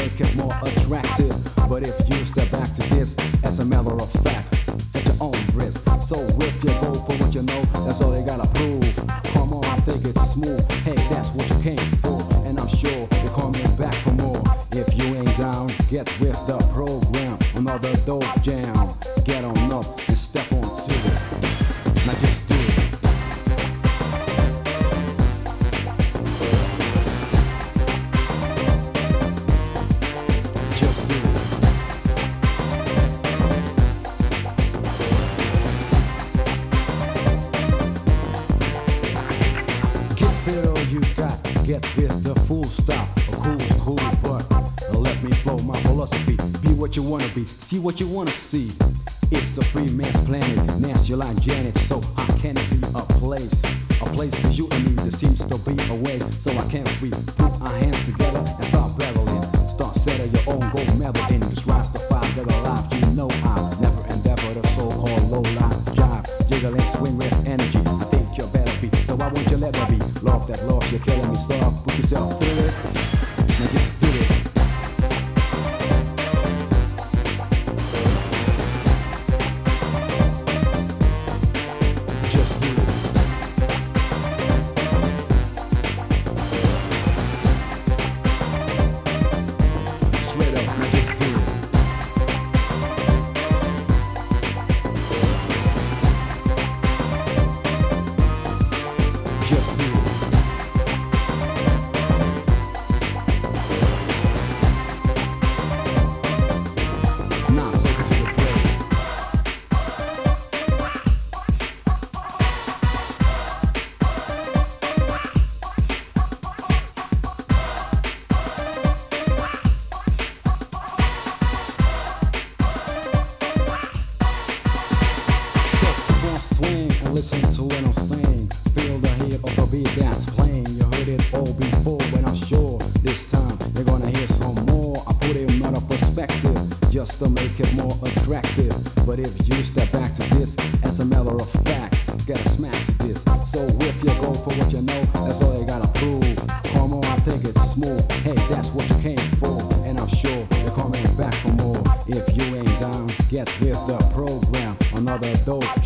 make it more attractive. But if you step back to this, as a matter of fact, take your own risk. So if you go for what you know, that's all you gotta prove. Come on, think it's smooth. Hey, that's what you came for, and I'm sure you're coming back for more. If you ain't down, get with the program. Another dope jam. Get on up and step onto it. Now just do it. Just do it. Get fit all you got. Get with the full stop. A cool's cool, but let me flow my philosophy. Be what you wanna be, see what you wanna see. It's a free man's planet, Nancy line Janet. So how can it be a place for you and me? There seems to be a way. So I can't we put our hands together and start battling? Start setting your own gold medal in this rise to five better life. You know I never endeavor the so-called low life jive. Jiggle and swing with energy. I think you better be. So I want you let me be. Love that loss, you're killing me. So put yourself through it. Now just do it. Just do it. Straight up, now just do it. Just do it. Now take it to the break. Swing and listen to what I'm saying. Feel the hit of the beat that's playing. You heard it all before, but I'm sure this time you're gonna hear some more. I put it in another perspective just to make it more attractive. But if you step back to this, as a matter of fact, gotta smack to this. So if you go for what you know, that's all you gotta prove. Come on, I think it's smooth. Hey, that's what you came for, and I'm sure you're coming back for more. If you ain't down, get with the program. Another dope